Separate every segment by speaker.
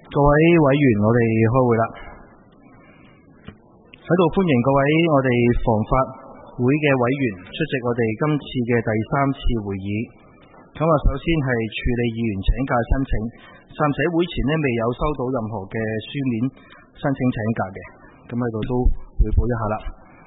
Speaker 1: 各位委員，我哋開會啦，喺度歡迎各位我哋防法會嘅委員出席我哋今次嘅第3次會議。咁首先係處理議員請假申請，暫且會前未有收到任何嘅書面申請請假嘅，咁喺度都匯報一下啦。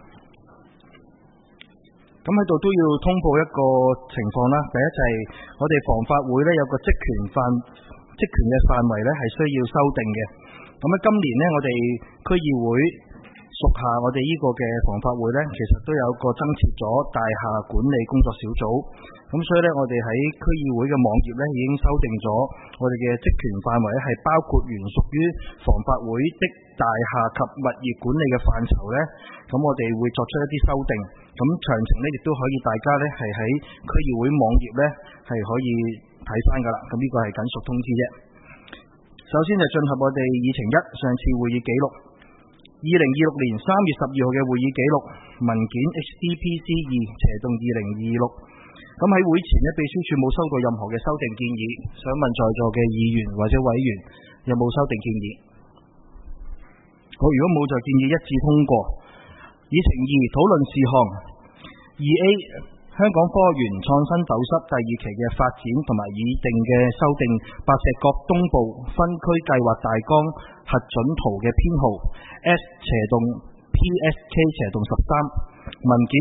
Speaker 1: 咁喺度都要通報一個情況啦。第一就係我哋防法會有個職權嘅範圍係需要修訂嘅。咁喺今年我哋區議會屬下我哋呢個嘅防法會其實都有個增設咗大廈管理工作小組。咁所以我哋喺區議會嘅網頁已經修訂咗我哋嘅職權範圍係包括原屬於防法會的大廈及物業管理嘅範疇咁我哋會作出一啲修訂。咁詳情亦都可以大家係喺區議會網頁係可以睇翻噶啦。咁呢個係緊屬通知啫。首先就進入我哋議程1，上次會議記錄，2026年3月12號嘅會議記錄，文件 HDPC2 /2026。咁喺會前秘書處冇收到任何嘅修訂建議，想問在座嘅議員或者委員有冇修訂建議？好，如果冇就建議一致通過。議程2，討論事項 2A 香港科學園創新斗室第2期嘅發展同埋擬定嘅修訂白石角東部分區計劃大綱核准圖嘅編號 S/PSK/13 文件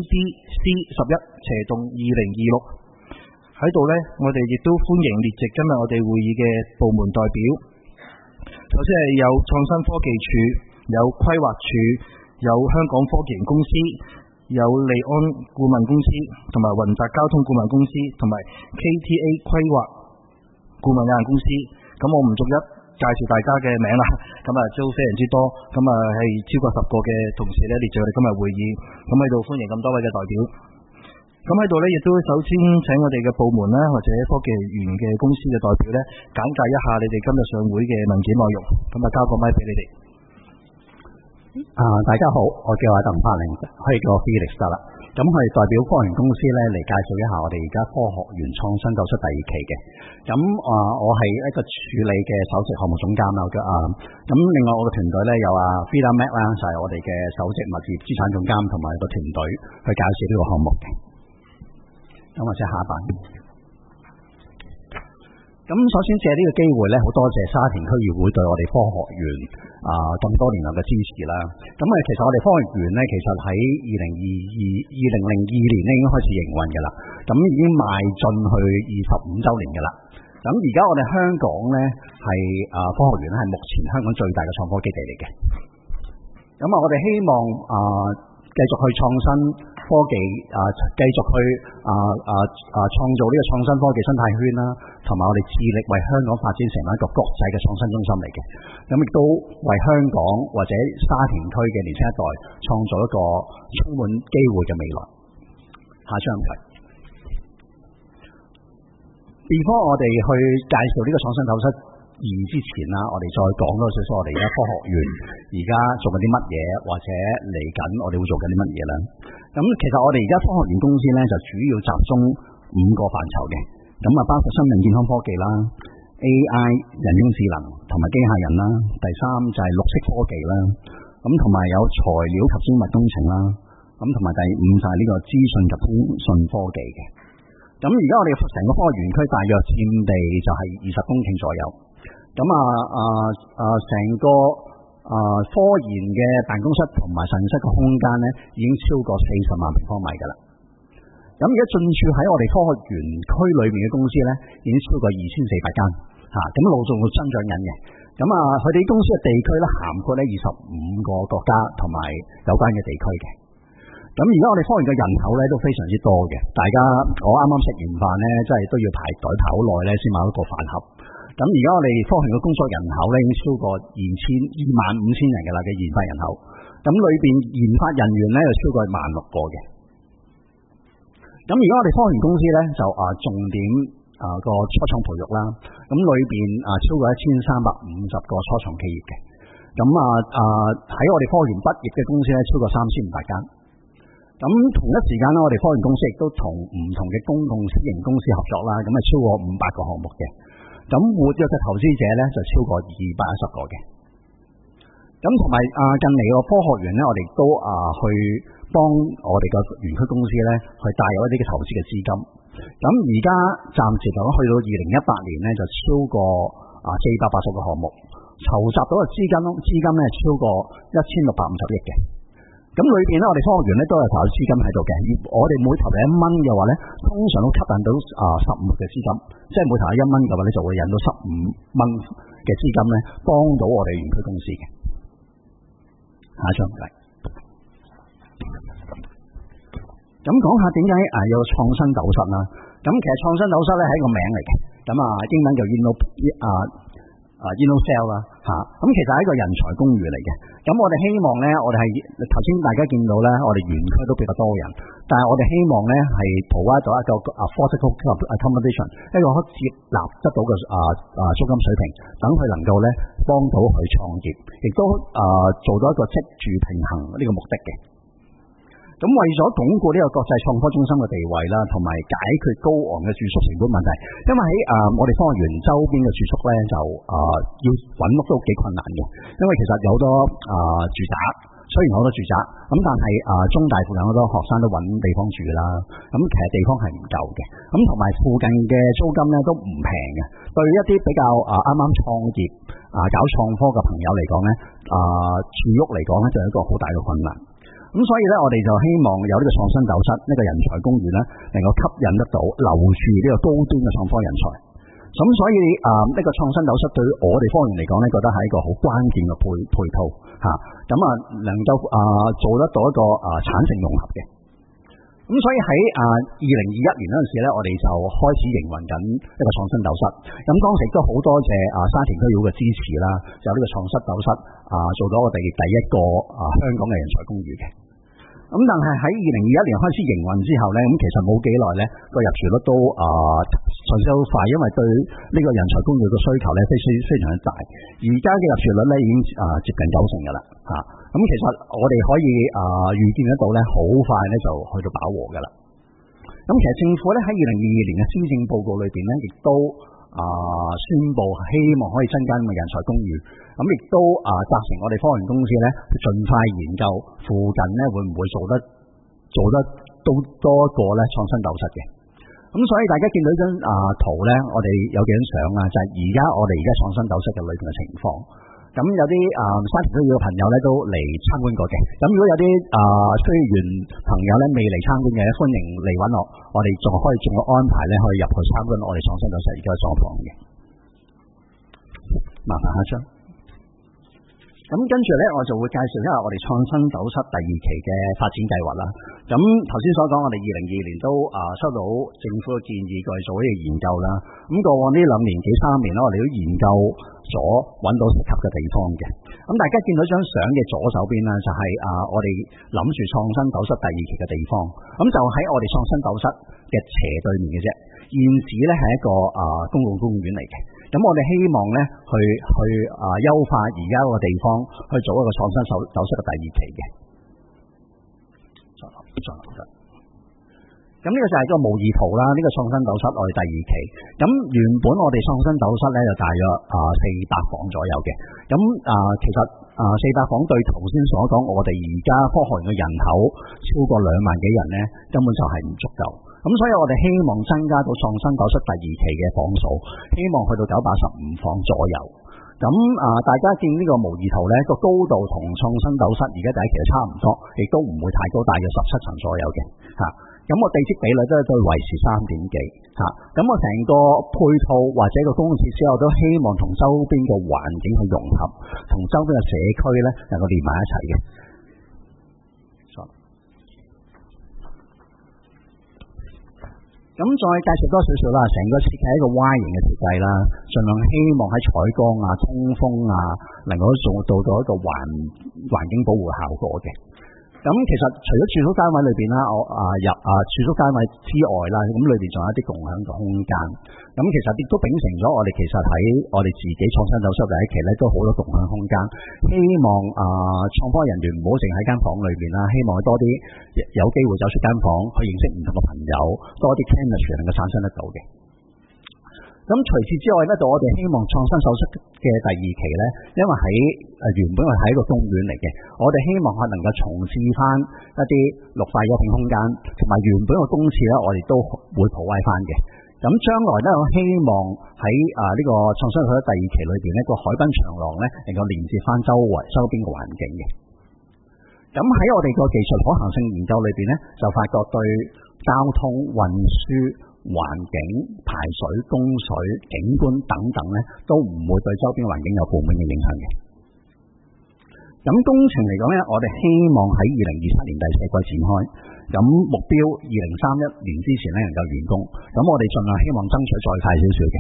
Speaker 1: HDPC11/2026。喺度我哋亦都歡迎列席今日我哋會議嘅部門代表。首先係有創新科技署、有規劃署、有香港科技園公司、有利安顧問公司同埋雲達交通顧問公司同埋 KTA 規劃顧問有限公司。咁我唔逐一介紹大家嘅名啦，咁都非常之多，咁係超過10個嘅同事列席我哋今日會議。咁喺度歡迎咁多位嘅代表。咁喺度亦都首先請我哋嘅部門或者科技園嘅公司嘅代表簡介一下你哋今日上會嘅文件內容。咁交個咪俾你哋。
Speaker 2: 大家好，我叫阿鄧柏寧，可以叫我 Felix 得啦。咁係代表科學園公司嚟介紹一下我哋而家科學園創新斗室第2期嘅。咁我係一個處理嘅首席項目總監啦。咁另外我嘅團隊有Frida Mac 啦，就係我哋嘅首席物業資產總監同埋個團隊去介紹呢個項目嘅。咁或者下一版。咁首先借呢個機會好多謝沙田區議會對我哋科學園咁多年來嘅支持啦。咁其實我哋科學園其實喺2002年已經開始營運嘅啦。咁已經邁進去25週年嘅啦。咁而家我哋香港係科學園係目前香港最大嘅創科基地嚟嘅。咁我哋希望繼續去創新科技，繼續去創造呢個創新科技生態圈啦，同埋我哋致力為香港發展成為一個國際嘅創新中心嚟嘅。咁亦都為香港或者沙田區嘅年輕一代創造一個充滿機會嘅未來。下張題。Before 我哋去介紹呢個創新斗室之前啦，我哋再講多少少我哋而家科學園而家做緊啲乜嘢，或者嚟緊我哋會做緊啲乜嘢啦。咁其實我哋而家科學園公司就主要集中5個範疇嘅。咁包括生命健康科技啦、AI 人工智能同埋機械人啦。第3就係綠色科技啦。咁同埋有材料及生物工程啦。咁同埋第5就係呢個資訊及通訊科技嘅。咁而家我哋成個科學園區大約佔地就係20公頃左右。咁成個科研嘅辦公室同埋實驗室嘅空間已經超過40萬平方米㗎啦。咁而家進駐喺我哋科學園區裏面嘅公司已經超過2400間，咁陸續會增長緊嘅。咁佢哋公司嘅地區涵蓋25個國家同埋有關嘅地區嘅。咁而家我哋科學園嘅人口都非常之多嘅。大家我啱啱食完飯真係都要排隊排好耐先買一個飯盒。咁而家我哋科學園嘅工作人口已經超過25000人嘅啦嘅研發人口。咁裏邊研發人員就超過16000個嘅。咁而家我哋科學園公司就重點個初創培育啦。咁裏邊超過1350個初創企業嘅。咁喺我哋科學園畢業嘅公司超過3500間。咁同一時間我哋科學園公司亦都同唔同嘅公共私營公司合作啦。咁超過500個項目嘅。咁咁活躍嘅投資者咧就超過210個嘅。咁同埋近嚟個科學園咧，我哋都去幫我哋個園區公司咧去帶有一啲嘅投資嘅資金。咁而家暫時嚟講，去到2018年咧就超過480個項目，籌集到嘅資金咧超過1650億嘅。咁裏邊咧，我哋科學園咧都有投資資金喺度嘅。我哋每投入1蚊嘅話咧，通常都吸引到15嘅資金，即係每投入1蚊嘅話咧，就會引到15蚊嘅資金咧，幫到我哋園區公司嘅。下一張嚟。咁講下點解有創新斗室啦？咁其實創新斗室咧係一個名嚟嘅，咁英文就 InnoCell 啦嚇。咁其實係一個人才公寓嚟嘅。咁我哋希望咧，我哋係頭先大家見到咧，我哋園區都比較多人，但係我哋希望咧係provide到一個affordable accommodation， 一個可以接納得到嘅租金水平，等佢能夠咧幫到佢創業，亦都做到一個職住平衡呢個目的嘅。咁為咗鞏固呢個國際創科中心嘅地位啦，同埋解決高昂嘅住宿成本問題，因為喺我哋科學園周邊嘅住宿咧就要揾屋都幾困難嘅，因為其實有好多住宅，雖然好多住宅，咁但係中大附近好多學生都揾地方住啦，咁其實地方係唔夠嘅，咁同埋附近嘅租金咧都唔平嘅，對一啲比較啱啱創業搞創科嘅朋友嚟講咧，住屋嚟講咧就係一個好大嘅困難。咁所以咧，我哋就希望有呢個創新斗室，呢個人才公寓咧，能夠吸引得到留住呢個高端嘅創科人才。咁所以呢個創新斗室對於我哋科園嚟講咧，覺得係一個好關鍵嘅配套嚇。咁能夠做得到一個產城融合嘅。咁所以喺2021年嗰陣時咧，我哋就開始營運緊一個創新斗室。咁當時都好多謝沙田區議會嘅支持啦，有呢個創新斗室做咗我哋第一個香港嘅人才公寓嘅。咁但係喺2021年開始營運之後咧，咁其實冇幾耐咧，個入住率都上升好快，因為對呢個人才公寓嘅需求咧非常之大。而家嘅入住率咧已經接近90%㗎啦嚇。咁其實我哋可以預見得到咧，好快咧就去到飽和㗎啦。咁其實政府咧喺2022年嘅施政報告裏邊咧，亦都宣布希望可以增加咁嘅人才公寓，咁亦都責成我哋科園公司咧，盡快研究附近咧會唔會做得都多一個咧創新斗室嘅。咁所以大家見到呢張圖咧，我哋有幾張相就係而家我哋而家創新斗室嘅裏邊嘅情況。咁有啲沙田區嘅朋友咧都嚟參觀過嘅。咁如果有啲區議員朋友咧未嚟參觀嘅，歡迎嚟揾我哋仲可以安排咧可以入去參觀我哋創新斗室而家嘅狀況嘅。麻煩下張。咁跟住咧，我就會介紹一下我哋創新斗室第2期嘅發展計劃啦。咁頭先所講，我哋2022年都收到政府嘅建議，過去做呢個研究啦。咁過往呢2年幾3年咧，我哋都研究咗揾到適合嘅地方嘅。咁大家見到張相嘅左手邊啦，就係我哋諗住創新斗室第2期嘅地方。咁就喺我哋創新斗室嘅斜對面嘅啫。現址咧係一個公共公園嚟嘅。咁我哋希望咧去優化而家個地方，去做一個創新斗室嘅第2期嘅。咁呢個就係個模擬圖啦。呢個創新斗室我哋第2期。咁原本我哋創新斗室咧就大約400房左右嘅。咁其實400房對頭先所講我哋而家科學園嘅人口超過2萬幾人咧，根本就係唔足夠。咁所以我哋希望增加到創新斗室第2期嘅房數，希望去到915房左右。咁大家見呢個模擬圖咧，個高度同創新斗室而家第1期差唔多，亦都唔會太高，大約17層左右嘅嚇。咁我地積比率都維持3點幾嚇。咁我成個配套或者個公共設施，我都希望同周邊嘅環境去融合，同周邊嘅社區咧能夠連埋一齊嘅。咁再介紹多少少啦，成個設計係一個 Y 型嘅設計啦，盡量希望喺採光通風能夠做到一個環境保護效果嘅。咁其實除咗住宿單位裏邊啦，住宿單位之外啦，咁裏邊仲有一啲共享嘅空間。咁其實亦都秉承咗我哋其實喺我哋自己創新斗室第1期咧，都好多共享空間。希望創科人員唔好淨喺間房裏邊啦，希望多啲有機會走出間房去認識唔同嘅朋友，多啲 chemistry 能夠產生得到嘅。咁咁除此之外咧，就我哋希望創新手室嘅第二期咧，因為原本係一個公園嚟嘅，我哋希望係能夠重置翻一啲綠化休憩空間，同埋原本個公廁咧，我哋都會鋪位翻嘅。咁將來咧，我希望喺呢個創新手室第二期裏邊呢個海濱長廊咧能夠連接翻周邊嘅環境嘅。咁喺我哋個技術可行性研究裏邊咧，就發覺對交通運輸、環境、排水、供水、景觀等等咧，都唔會對周邊環境有負面嘅影響嘅。咁工程嚟講咧，我哋希望喺2027年第四季展開，咁目標2031年之前咧能夠完工。咁我哋盡量希望爭取再快少少嘅。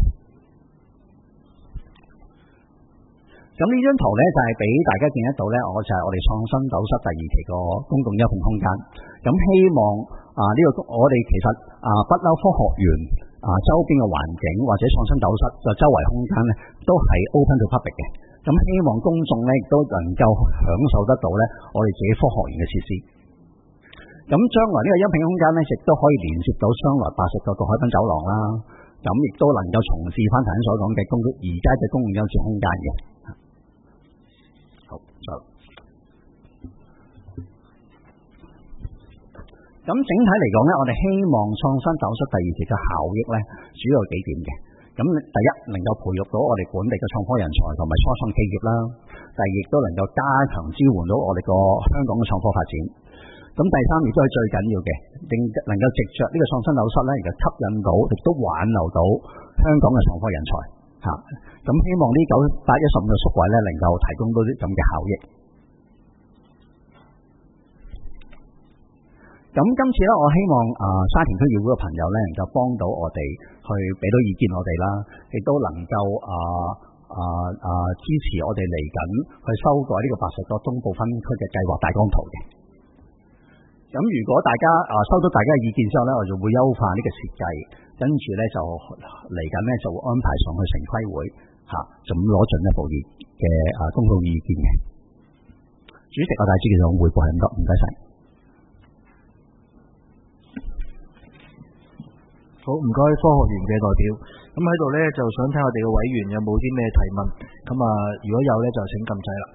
Speaker 2: 咁呢張圖咧就係俾大家見得到咧，就係我哋創新斗室第二期個公共休憩空間。咁希望我哋其實不嬲科學園周邊嘅環境或者創新斗室嘅周圍空間咧都係 open to public 嘅。咁希望公眾咧亦都能夠享受得到咧我哋自己科學園嘅設施。咁將來呢個休憩空間咧亦都可以連接到將來80個海濱走廊啦。咁亦都能夠重置翻頭先所講嘅而家嘅公共休憩空間嘅。好，咁整體嚟講咧，我哋希望創新斗室第二期嘅效益咧，主要有幾點嘅。咁第一，能夠培育到我哋本地嘅創科人才同埋初創企業啦；第二，亦都能夠加強支援到我哋個香港嘅創科發展。咁第三，亦都係最緊要嘅，能夠藉着呢個創新斗室咧，而家吸引到，亦都挽留到香港嘅創科人才嚇。咁希望呢915個宿位咧，能夠提供到啲咁嘅效益。咁今次咧，我希望沙田區議會嘅朋友咧，能夠幫到我哋去俾到意見我哋啦，亦都能夠支持我哋嚟緊去修改呢個80個東部分區嘅計劃大綱圖嘅。咁如果大家收到大家嘅意見之後咧，我就會優化呢個設計，跟住咧就嚟緊咧就會安排上去城規會就咁攞進一步嘅公眾意見嘅。主席，我大致嘅匯報係咁多，唔該晒。
Speaker 1: 好，唔該科學園嘅代表。咁喺度咧就想睇我哋嘅委員有冇啲咩提問。咁如果有咧就請撳掣啦。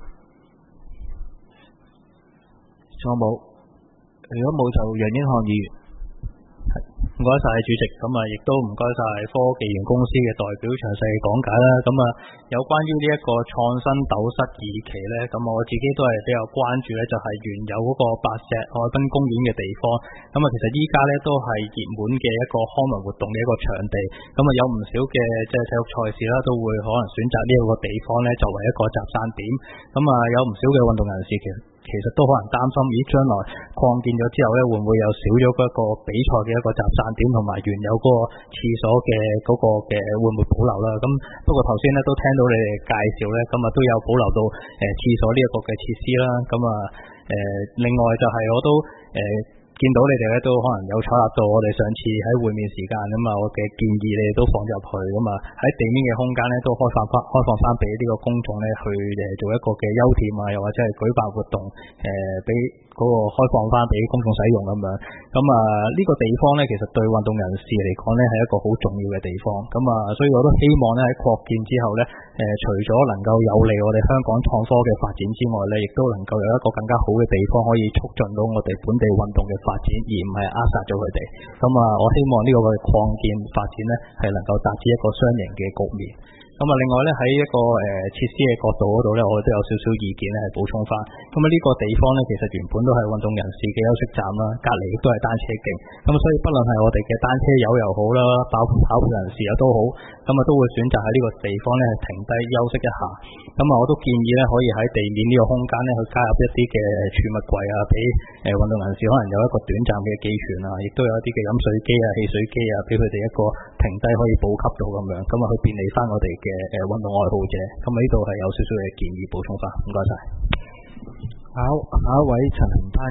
Speaker 1: 仲有冇？如果冇就楊英漢議員。唔該晒主席，咁亦都唔該晒科技園公司嘅代表詳細講解啦。咁有關於呢一個創新斗室2期咧，咁我自己都係比較關注咧，就係原有嗰個白石海濱公園嘅地方。咁其實依家咧都係熱門嘅一個康文活動嘅一個場地。咁有唔少嘅即係體育賽事啦，都會可能選擇呢一個地方咧作為一個集散點。咁有唔少嘅運動人士其實都可能擔心，將來擴建咗之後咧，會唔會又少咗嗰個比賽嘅一個集散點，同埋原有嗰個廁所嘅嗰個嘅會唔會保留啦？咁不過頭先咧都聽到你哋介紹咧，咁都有保留到廁所呢一個嘅設施啦。咁另外就係我都見到你哋咧都可能有採納到我哋上次喺會面時間我嘅建議，你哋都放入去喺地面嘅空間咧都開放翻俾呢個公眾咧去做一個嘅休憩又或者係舉辦活動俾嗰個開放翻俾公眾使用咁樣。呢個地方咧其實對運動人士嚟講咧係一個好重要嘅地方。所以我都希望咧喺擴建之後咧除咗能夠有利我哋香港創科嘅發展之外咧，亦都能夠有一個更加好嘅地方可以促進到我哋本地運動嘅發展，而唔係扼殺咗佢哋。我希望呢個嘅擴建發展咧係能夠達至一個雙贏嘅局面。另外咧喺一個設施嘅角度嗰度咧，我哋都有少少意見咧係補充翻。呢個地方咧其實原本都係運動人士嘅休息站啦，隔離亦都係單車徑。所以不論係我哋嘅單車友又好啦，跑步人士又都好，都會選擇喺呢個地方咧係停低休息一下。我都建議咧可以喺地面呢個空間咧去加入一啲嘅儲物櫃俾運動人士可能有一個短暫嘅寄存亦都有一啲嘅飲水機汽水機俾佢哋一個停低可以補給到咁樣，去便利翻我哋嘅運動愛好者。呢度係有少少嘅建議補充翻，唔該晒。
Speaker 3: 好，下一位陳恒鑌議員。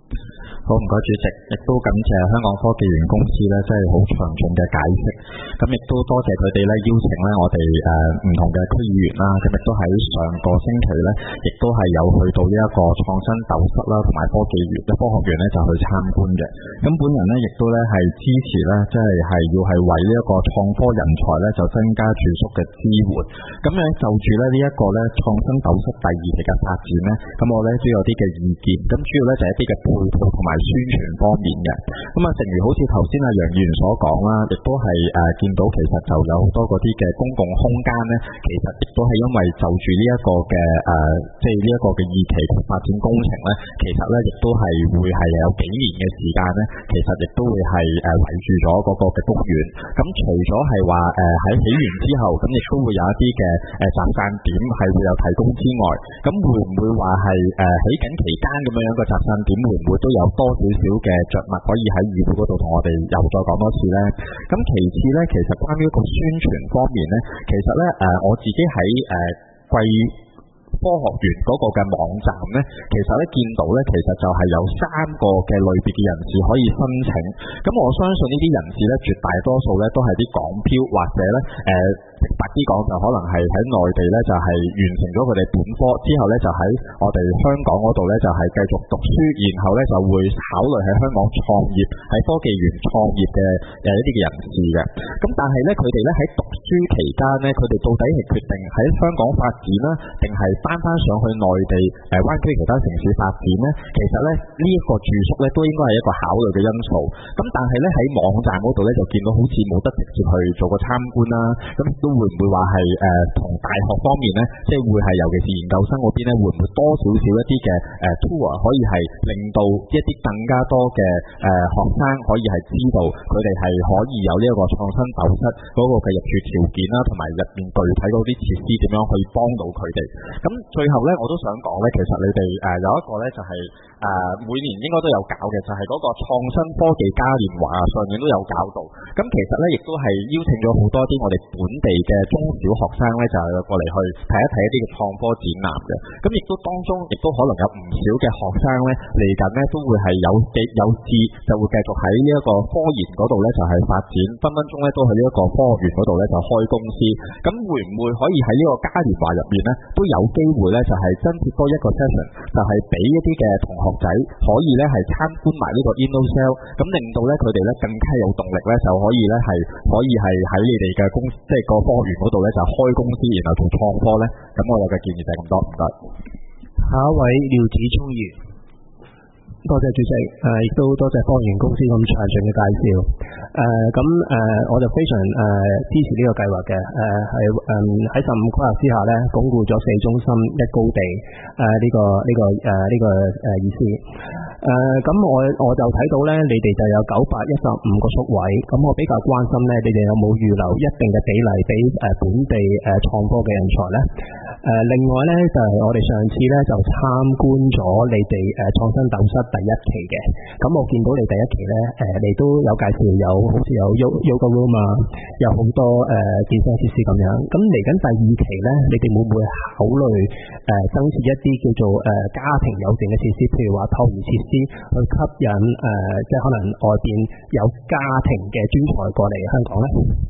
Speaker 3: 好，唔該主席，亦都感謝香港科技園公司咧，真係好詳盡嘅解釋。咁亦都多謝佢哋咧邀請咧我哋唔同嘅區議員啦，咁亦都喺上個星期咧，亦都係有去到呢一個創新斗室啦，同埋科學園咧就去參觀嘅。咁本人咧亦都咧係支持咧，即係要係為呢一個創科人才咧就增加住宿嘅支援。咁樣就住咧呢一個咧創新斗室第二期嘅發展咧，咁我咧都有啲嘅意見。咁主要咧就係一啲嘅配套同埋宣傳方面嘅。咁正如好似頭先阿楊議員所講啦，亦都係見到其實就有好多嗰啲嘅公共空間咧，其實亦都係因為就住呢一個嘅即係呢一個嘅二期發展工程咧，其實咧亦都係會係有幾年嘅時間咧，其實亦都會係圍住咗嗰個嘅公園。咁除咗係話喺起完之後，咁亦都會有一啲嘅集散點係會有提供之外，咁會唔會話係起緊期間咁樣個集散點會唔會都有多少少嘅着物可以喺議會嗰度同我哋又再講多次呢？咁其次呢，其實關於一個宣傳方面呢，其實呢我自己喺貴科學園嗰個嘅網站呢，其實呢見到呢，其實就係有3個嘅類別嘅人士可以申請。咁我相信呢啲人士呢，絕大多數呢都係啲港漂或者呢直白啲講就可能係喺內地咧，就係完成咗佢哋本科之後咧，就喺我哋香港嗰度咧，就係繼續讀書，然後咧就會考慮喺香港創業，喺科技園創業嘅一啲嘅人士嘅。咁但係咧，佢哋咧喺讀書期間咧，佢哋到底係決定喺香港發展啦，定係翻上去內地灣區其他城市發展咧？其實咧呢一個住宿咧都應該係一個考慮嘅因素。咁但係咧喺網站嗰度咧就見到好似冇得直接去做個參觀啦。咁都會唔會話係同大學方面咧，即係會係尤其是研究生嗰邊咧，會唔會多少少一啲嘅tour 可以係令到一啲更加多嘅學生可以係知道佢哋係可以有呢一個創新斗室嗰個嘅入住條件啦，同埋入面具體嗰啲設施點樣去幫到佢哋。咁最後咧，我都想講咧，其實你哋有一個咧就係每年應該都有搞嘅，就係嗰個創新科技嘉年華上面都有搞到。咁其實咧亦都係邀請咗好多啲我哋本地嘅中小學生咧，就係過嚟去睇一睇一啲嘅創科展覽嘅。咁亦都當中亦都可能有唔少嘅學生咧嚟緊咧都會係有志就會繼續喺呢一個科研嗰度咧就係發展，分鐘咧都喺呢一個科學園嗰度咧就開公司。咁會唔會可以喺呢個嘉年華入面咧都有機會咧就係增設多一個 session， 就係俾一啲嘅同學仔可以咧係參觀埋呢個 InnoCell， 咁令到咧佢哋咧更加有動力咧就可以咧係喺你哋嘅公司即係個科學園嗰度咧就開公司，然後做創科咧。咁我有嘅建議就係咁多，唔該。
Speaker 1: 下一位廖子聰議員。
Speaker 4: 多謝主席，亦都多謝科學園公司咁詳盡嘅介紹。我就非常支持呢個計劃嘅。喺15規劃之下咧，鞏固咗4中心1高地呢個意思。我就睇到咧，你哋就有915個宿位。咁我比較關心咧，你哋有冇預留一定嘅比例俾本地創科嘅人才咧？另外咧就係我哋上次咧就參觀咗你哋創新斗室第1期嘅。咁我見到你第1期咧你都有介紹，好似有 yoga room 啊，有好多健身設施咁樣。咁嚟緊第2期咧，你哋會唔會考慮增設一啲叫做家庭友善嘅設施，譬如話托兒設施，去吸引即係可能外邊有家庭嘅專才過嚟香港咧？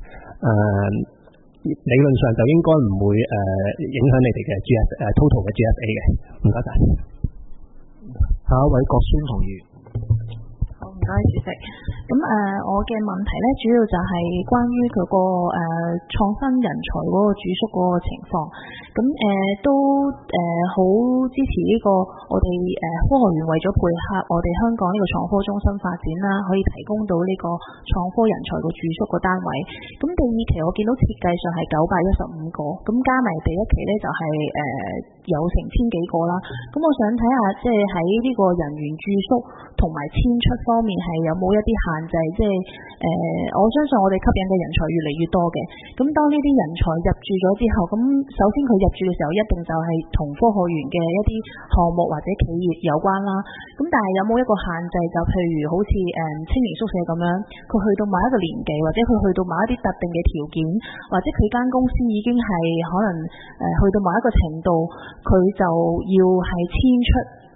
Speaker 4: 理論上就應該唔會影響你哋嘅 total 嘅 GFA 嘅。唔該晒。
Speaker 1: 下一位郭宣同議員。
Speaker 5: 好，唔該主席。咁我嘅問題咧，主要就係關於佢個創新人才嗰個住宿嗰個情況。咁都好支持呢個我哋科學園為咗配合我哋香港呢個創科中心發展啦，可以提供到呢個創科人才個住宿個單位。咁第2期我見到設計上係915個，咁加埋第1期咧就係有成1000幾個啦。咁我想睇下，即係喺呢個人員住宿同埋遷出方面係有冇一啲限制？即係我相信我哋吸引嘅人才越嚟越多嘅。咁當呢啲人才入住咗之後，咁首先佢入住嘅時候一定就係同科學園嘅一啲項目或者企業有關啦。咁但係有冇一個限制？就譬如好似青年宿舍咁樣，佢去到某一個年紀，或者佢去到某一啲特定嘅條件，或者佢間公司已經係可能去到某一個程度，佢就要係遷出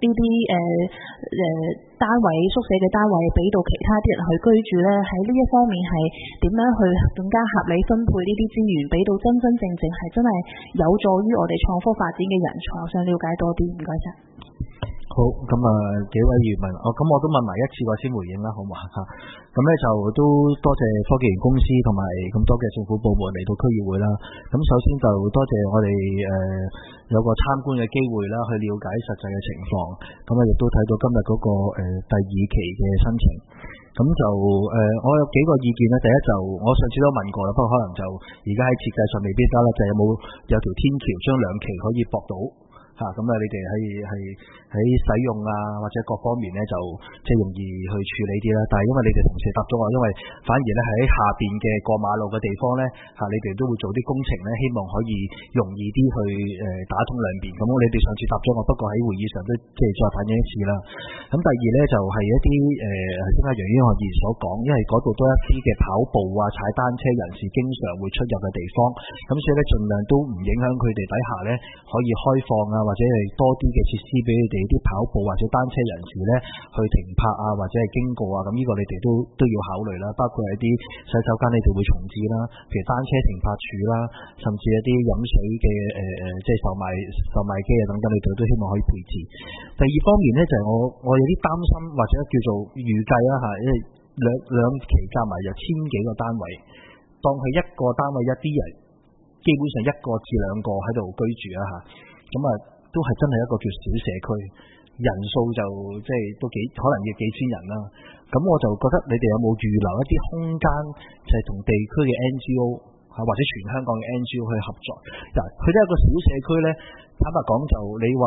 Speaker 5: 呢啲單位宿舍嘅單位俾到其他啲人去居住咧，喺呢一方面係點樣去更加合理分配呢啲資源，俾到真真正正係真係有助於我哋創科發展嘅人才，我想了解多啲，唔該晒。
Speaker 1: 好，咁幾位議員問，咁我都問埋一次我先回應啦，好嘛嚇？咁咧就都多謝科技園公司同埋咁多嘅政府部門嚟到區議會啦。咁首先就多謝我哋有個參觀嘅機會啦，去了解實際嘅情況。咁亦都睇到今日嗰個第2期嘅申請。咁就我有幾個意見咧。第一就我上次都問過啦，不過可能就而家喺設計上未必得啦，就有條天橋將2期可以駁到。咁你哋喺使用或者各方面咧就即係容易去處理啲啦。但係因為你哋同時答咗我，因為反而咧喺下邊嘅過馬路嘅地方咧你哋都會做啲工程咧，希望可以容易啲去打通兩邊。咁你哋上次答咗我，不過喺會議上都即係再反映一次啦。咁第二咧就係一啲先阿楊醫學員所講，因為嗰度都一啲嘅跑步踩單車人士經常會出入嘅地方，咁所以咧盡量都唔影響佢哋底下咧可以開放或者係多啲嘅設施俾你哋啲跑步或者單車人士咧去停泊或者係經過咁呢個你哋都要考慮啦。包括一啲洗手間你哋會重置啦，譬如單車停泊處啦，甚至一啲飲水嘅即係售賣機等等，你哋都希望可以配置。第二方面咧就係我有啲擔心或者叫做預計啦因為兩期加埋有1000幾個單位，當佢一個單位一啲人基本上1個至2個喺度居住咁都係真係一個叫小社區，人數就即係都可能要幾千人啦。咁我就覺得你哋有冇預留一啲空間，就係同地區嘅 NGO 或者全香港嘅 NGO 去合作。佢都係一個小社區咧，坦白講就你話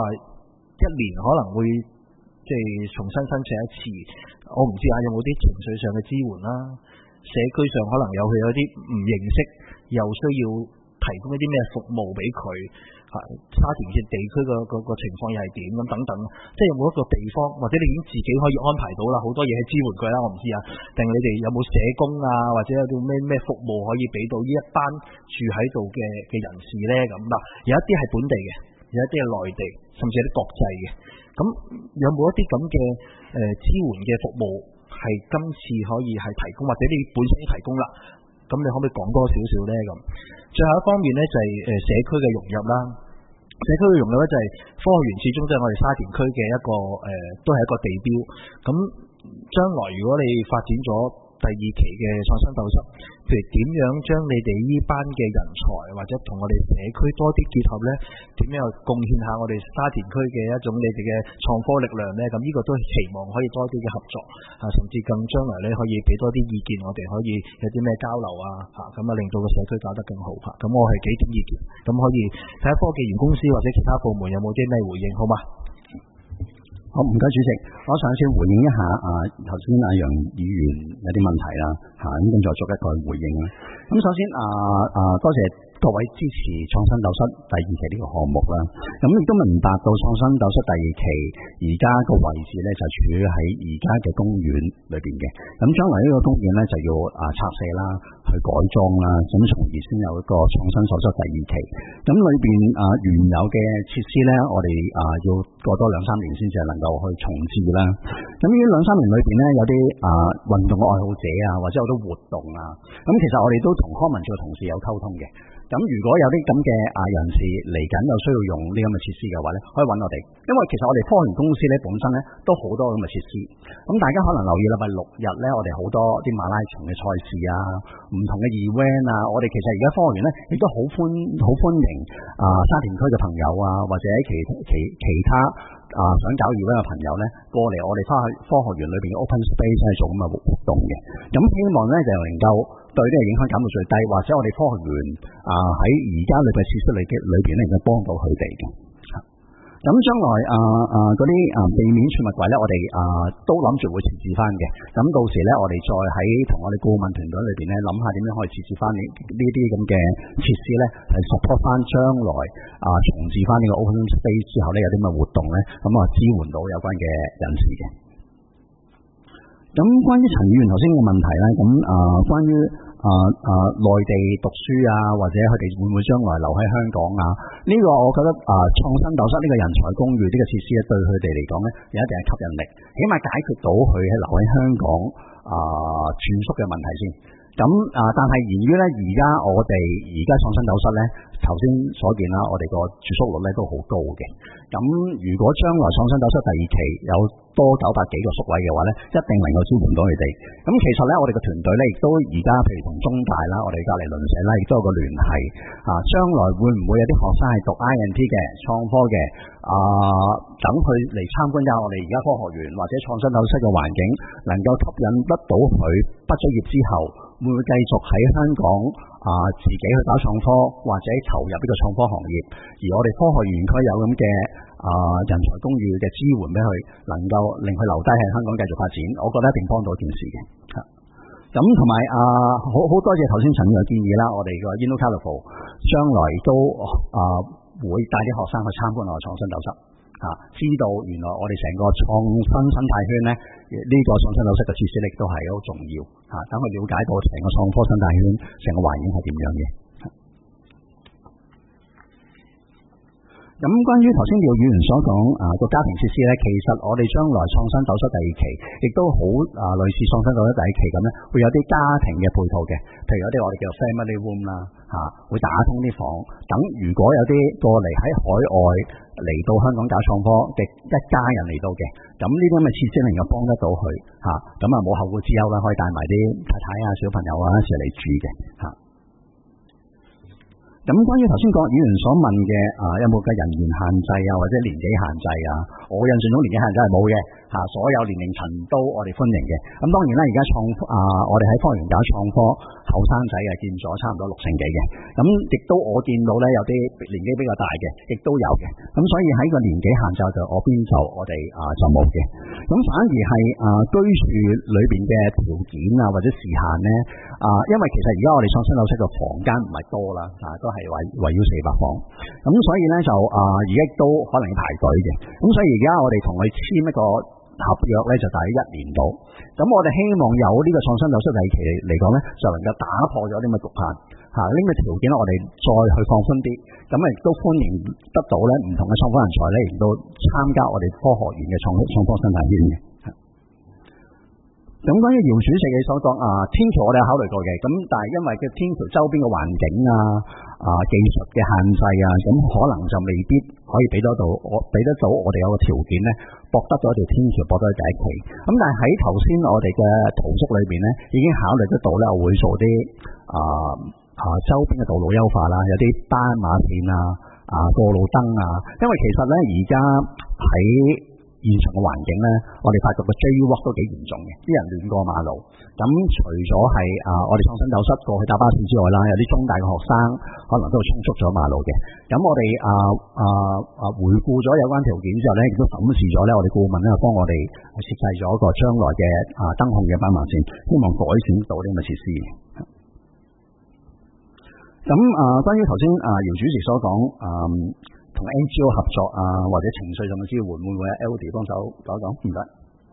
Speaker 1: 1年可能會即係重新申請一次，我唔知有冇啲情緒上嘅支援啦，社區上可能有啲唔認識，又需要提供一啲咩服務俾佢。沙田嘅地區個情況又係點咁等等，即係有冇一個地方，或者你已經自己可以安排到啦，好多嘢係支援佢啦，我唔知定你哋有冇社工或者有啲咩服務可以俾到呢一班住喺度嘅人士咧？咁有一啲係本地嘅，有一啲係內地，甚至係啲國際嘅。咁有冇一啲咁嘅支援嘅服務係今次可以係提供，或者你本身已經提供啦？咁你可唔可以講多少少咧？咁最後一方面咧就係社區嘅融入啦。社區嘅融入咧就係科學園始終都係我哋沙田區嘅一個都係一個地標。咁將來如果你發展咗第2期嘅創新鬥室，譬如點樣將你哋呢班嘅人才或者同我哋社區多啲結合咧？點樣貢獻下我哋沙田區嘅一種你哋嘅創科力量咧？咁呢個都期望可以多啲嘅合作甚至更將來咧可以俾多啲意見，我哋可以有啲咩交流咁令到個社區搞得更好咁我係幾點意見，咁可以睇下科技園公司或者其他部門有冇啲咩回應，好嘛？
Speaker 2: 好，唔該主席，我想先回應一下頭先楊議員有啲問題啦咁再作一個回應啦。咁首先多謝各位支持創新鬥室第2期呢個項目啦。咁亦都明白到創新鬥室第2期而家個位置咧就處於喺而家嘅公園裏邊嘅。咁將來呢個公園咧就要拆卸啦，去改裝啦，咁從而先有一個創新鬥室第2期。咁裏邊原有嘅設施咧，我哋要過多2-3年先至能夠去重置啦。咁呢2-3年裏邊咧，有啲運動嘅愛好者或者好多活動咁其實我哋都同康文署嘅同事有溝通嘅。咁如果有啲咁嘅人士嚟緊又需要用呢咁嘅設施嘅話咧，可以揾我哋，因為其實我哋科園公司咧本身咧都好多咁嘅設施。咁大家可能留意禮拜6日咧，我哋好多啲馬拉松嘅賽事唔同嘅 event 我哋其實而家科園咧亦都好歡迎沙田區嘅朋友或者其他想搞 event 嘅朋友咧過嚟我哋科學園裏邊嘅 open space 去做咁嘅活動嘅。咁希望咧就能夠對呢個影響減到最低，或者我哋科學園喺而家裏邊設施裏邊咧，就幫到佢哋嘅。咁將來嗰啲地面儲物櫃咧，我哋都諗住會設置翻嘅。咁到時咧，我哋再喺同我哋顧問團隊裏邊咧，諗下點樣可以設置翻呢啲咁嘅設施咧，係 support 翻將來重置翻呢個 open space 之後咧，有啲咩活動咧，咁支援到有關嘅人士嘅。咁關於陳議員頭先嘅問題咧，咁關於內地讀書啊，或者佢哋會唔會將來留喺香港啊？呢個我覺得創新斗室呢個人才公寓呢個設施咧，對佢哋嚟講咧有一定嘅吸引力，起碼解決到佢喺留喺香港住宿嘅問題先。咁但係由於咧，而家我哋創新斗室咧，頭先所見啦，我哋個住宿率咧都好高嘅。咁如果將來創新斗室第二期有多900幾個宿位嘅話咧，一定能夠支援到佢哋。咁其實咧，我哋嘅團隊咧亦都而家譬如同中大啦，我哋隔離鄰舍啦，亦都有個聯繫將來會唔會有啲學生係讀 INT 嘅創科嘅等佢嚟參觀下我哋而家科學園或者創新斗室嘅環境，能夠吸引得到佢畢咗業之後，會唔會繼續喺香港自己去搞創科，或者投入呢個創科行業？而我哋科學園區有咁嘅人才公寓嘅支援俾佢，能夠令佢留低喺香港繼續發展，我覺得一定幫到件事嘅。咁同埋好多謝頭先陳嘅建議啦，我哋個 InnoColourful 將來都會帶啲學生去參觀我哋創新斗室。知道原來我哋成個創新生態圈咧，呢個創新斗室嘅設施亦都係好重要等佢了解到成個創科生態圈成個環境係點樣嘅。咁關於頭先廖議員所講個家庭設施咧，其實我哋將來創新斗室第二期亦都好類似創新斗室第一期咁咧，會有啲家庭嘅配套嘅，譬如有啲我哋叫 family room 啦會打通啲房，等如果有啲過嚟喺海外嚟到香港搞創科嘅一家人嚟到嘅，咁呢啲咁嘅設施能夠幫得到佢咁冇後顧之憂啦，可以帶埋啲太太小朋友一齊嚟住嘅咁關於頭先郭議員所問嘅有冇嘅人員限制或者年紀限制我印象中年紀限制係冇嘅所有年齡層都我哋歡迎嘅。咁當然啦，而家我哋喺科學園搞創科，後生仔佔咗差唔多60%幾嘅。咁亦都我見到咧有啲年紀比較大嘅，亦都有嘅。咁所以喺個年紀限制就我邊就我哋就冇嘅。咁反而係居住裏邊嘅條件或者時限咧因為其實而家我哋創新斗室嘅房間唔係多啦都係圍繞400房，咁所以咧就而家都可能要排隊嘅，咁所以而家我哋同佢簽一個合約咧就大約1年到，咁我哋希望有呢個創新斗室第二期嚟講咧，就能夠打破咗啲咁嘅局限呢個條件咧，我哋再去放寬啲，咁亦都歡迎得到咧唔同嘅創科人才咧嚟到參加我哋科學園嘅創科生態圈嘅。咁關於姚主席你所講天橋我哋有考慮過嘅，咁但係因為嘅天橋周邊嘅環境技術嘅限制咁可能就未必可以俾得到我哋有個條件咧，駁得到一條天橋，駁得去第一期。咁但係喺頭先我哋嘅圖則裏邊咧，已經考慮得到咧，我會做啲周邊嘅道路優化啦，有啲斑馬線過路燈因為其實咧而家喺現場嘅環境咧，我哋發覺個 jaywalk 都幾嚴重嘅，啲人亂過馬路。咁除咗係我哋創新斗室過去搭巴士之外啦，有啲中大嘅學生可能都會衝出咗馬路嘅。咁我哋回顧咗有關條件之後咧，亦都審視咗咧，我哋顧問咧幫我哋設計咗一個將來嘅燈控嘅斑馬線，希望改善到呢咁嘅設施。咁關於頭先姚主席所講同 NGO 合作或者情緒上嘅支援，會唔會喺 Elodie 幫手講一講？唔該。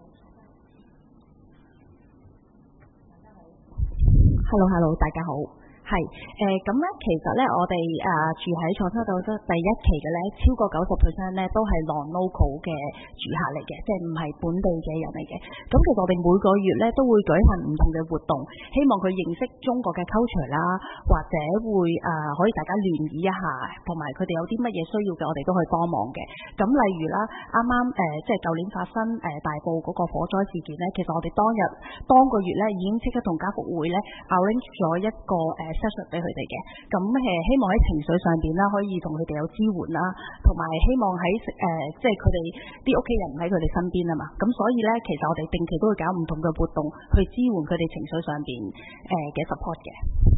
Speaker 5: Hello， 大家好。係咁咧，其實咧我哋住喺創新斗室第一期嘅咧，超過90% 咧都係 non-local 嘅住客嚟嘅，即係唔係本地嘅人嚟嘅。咁其實我哋每個月咧都會舉行唔同嘅活動，希望佢認識中國嘅 culture 啦，或者會可以大家聯誼一下，同埋佢哋有啲乜嘢需要嘅，我哋都可以幫忙嘅。咁例如啦，啱啱即係舊年發生大埔嗰個火災事件咧，其實我哋當個月咧已經即刻同家福會咧 arrange 咗一個session 俾佢哋嘅，咁希望喺情緒上邊啦，可以同佢哋有支援啦，同埋希望喺即係佢哋啲屋企人唔喺佢哋身邊啊嘛，咁所以咧，其實我哋定期都會搞唔同嘅活動去支援佢哋情緒上邊嘅 support 嘅。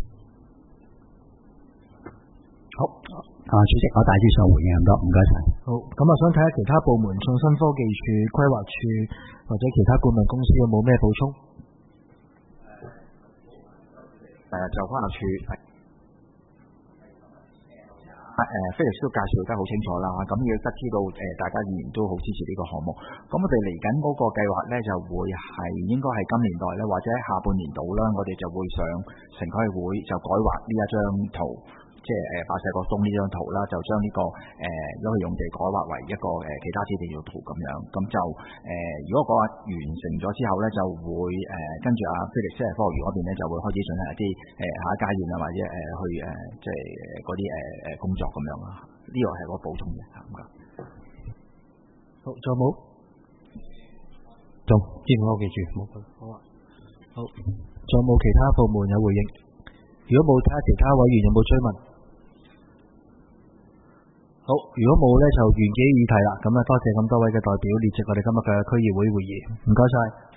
Speaker 2: 好，主席，我大致上回應咁多，唔該晒。
Speaker 1: 好，咁想睇下其他部門，創新科技處、規劃處或者其他顧問公司有冇咩補充？就規劃處
Speaker 6: Felix 都介紹得好清楚啦，咁亦都知道大家仍然都好支持呢個項目。咁我哋嚟緊嗰個計劃咧就會係應該係今年內咧或者下半年度啦，我哋就會上城規會就改劃呢一張圖，即係白石角東呢張圖啦，就將呢個嗰個用地改劃為一個其他指定用途咁樣。咁就如果改劃完成咗之後咧，就會跟住Felix 即係科學園嗰邊咧就會開始進行一啲下一階段啊，或者去即係嗰啲工作咁樣啦。呢個係我補充嘅。
Speaker 4: 好，仲有冇？仲知唔知我記住？冇。好啊。好。仲有冇其他部門有回應？如果冇，睇下其他委員有冇追問。好，如果冇咧，就完結議題啦。咁多謝咁多位嘅代表列席我哋今日嘅區議會會議，唔該晒。